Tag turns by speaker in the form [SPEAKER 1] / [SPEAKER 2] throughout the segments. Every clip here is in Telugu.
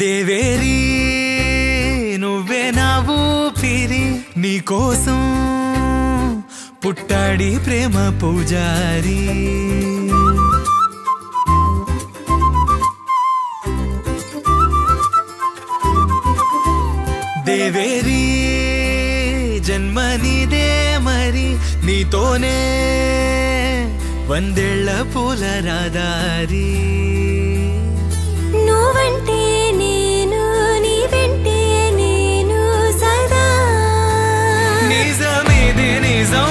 [SPEAKER 1] దేవేరి నువ్వే నా ఊపిరి నీకోసం పుట్టాడి ప్రేమ పూజారి దేవేరి జన్మనిదే మరి నీతోనే వందేళ్ల పూల రాదారి
[SPEAKER 2] నువ్వంటే నేను నీ వెంటే నేను సదా
[SPEAKER 1] నిజమిది నిజం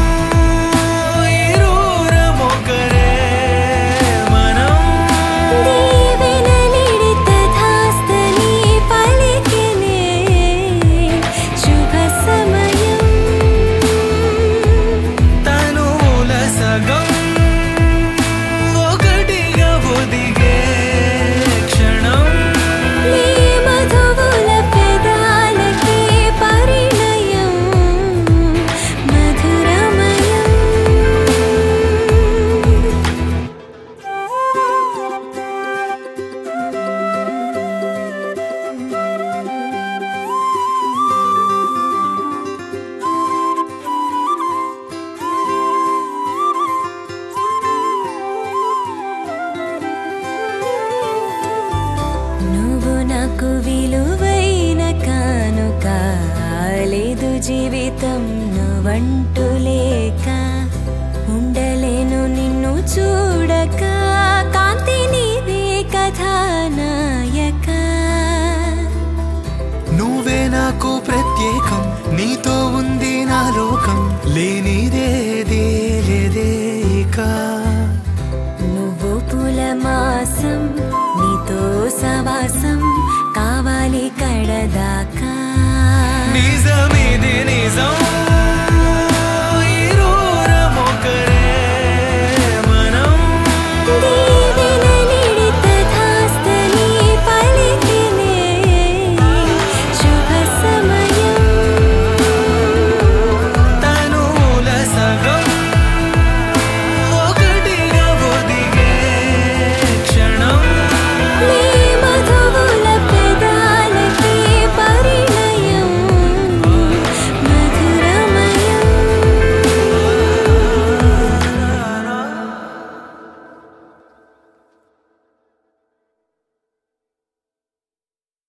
[SPEAKER 2] నాకు విలువైన కానుక లేదు జీవితం నువ్వంటూ లేక ఉండలేను నిన్ను చూడక కాంతి నీవే కథానాయక
[SPEAKER 1] నువ్వే నాకు ప్రత్యేకం నీతో ఉంది నా లోకం లేనిదే